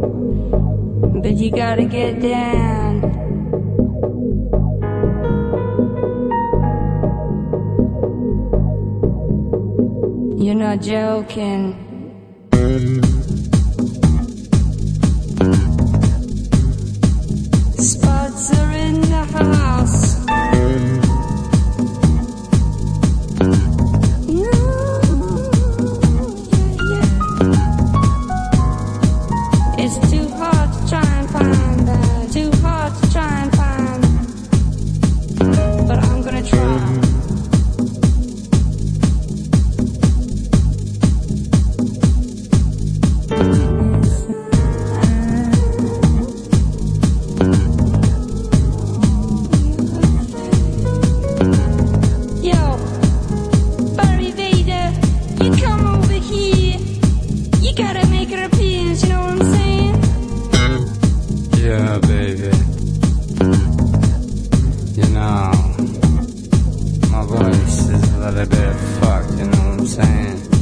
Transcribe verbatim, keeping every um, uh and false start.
but you gotta get down. You're not joking. Spots are in the house. It's too hard to try and find that. Too hard to try and find. But I'm gonna try. Yo, Barry Vader, you come over here. You gotta make an appearance, you know what I'm saying? Yeah, baby. You know, my voice is a little bit fucked, you know what I'm saying?